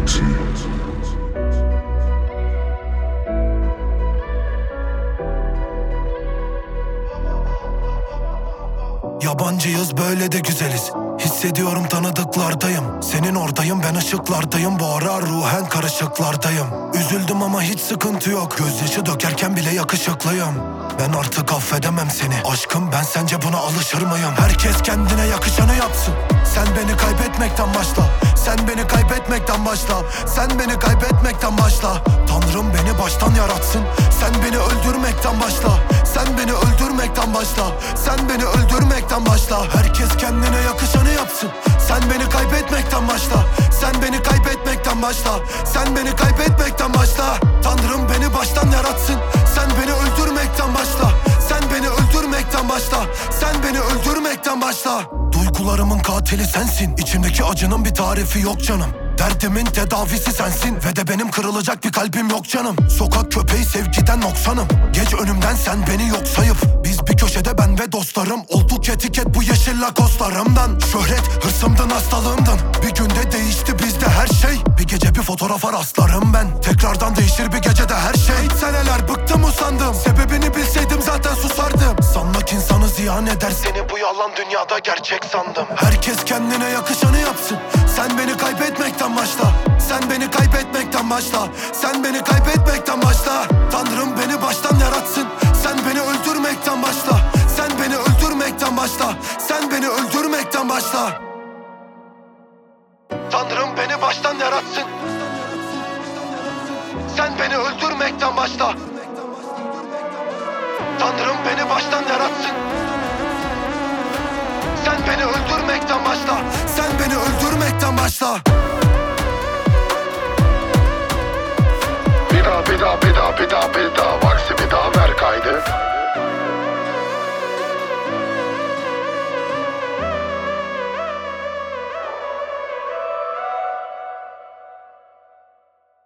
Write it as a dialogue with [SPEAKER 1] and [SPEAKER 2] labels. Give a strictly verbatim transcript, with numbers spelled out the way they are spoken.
[SPEAKER 1] Yabancıyız, böyle de güzeliz. Hissediyorum, tanıdıklardayım. Senin oradayım, ben ışıklardayım. Bu ara ruhen karışıklardayım. Üzüldüm ama hiç sıkıntı yok. Gözyaşı dökerken bile yakışıklıyım. Ben artık affedemem seni. Aşkım, ben sence buna alışır mıyım? Herkes kendine yakışanı yapsın. Sen beni kaybetmekten başla. Sen beni kaybetmekten başla. Sen beni kaybetmekten başla. Tanrım beni baştan yaratsın. Sen beni öldürmekten başla. Sen beni öldürmekten başla. Sen beni öldürmekten başla. Herkes kendine yakışanı yapsın. Sen beni kaybetmekten başla. Sen beni kaybetmekten başla. Sen beni kaybetmekten başla. Tanrım beni baştan yaratsın. Sen beni öldürmekten başla. Sen beni öldürmekten başla. Sen beni öldürmekten başla. Duygularımın katili sensin. İçimdeki acının bir tarifi yok canım. Derdimin tedavisi sensin. Ve de benim kırılacak bir kalbim yok canım. Sokak köpeği, sevgiden noksanım. Geç önümden sen beni yok sayıp. Biz bir köşede, ben ve dostlarım. Olduk etiket bu yeşil lakoslarımdan. Şöhret hırsımdın, hastalığımdın. Bir günde değişti bizde her şey. Bir gece bir fotoğrafa rastlarım ben. Tekrardan değişir bir gecede her şey. Hiç seneler bıktım, usandım. Sebebini bilseydim zaten susardım. Sanmak insanı ziyan eder, seni bu yalan dünyada gerçek sandım. Herkes kendine yakışanı yapsın. Sen beni kaybetmekten başla. Sen beni kaybetmekten başla. Sen beni kaybetmekten başla. Tanrım beni baştan yaratsın. Sen beni öldürmekten başla. Sen beni öldürmekten başla. Sen beni öldürmekten başla. Tanrım beni baştan yaratsın. Sen beni öldürmekten başla. Tanrım beni baştan yaratsın. Sen beni öldürmekten başla. Sen beni öldürmekten başla.
[SPEAKER 2] Bir daha, bir daha, bir daha, bir daha, bir daha.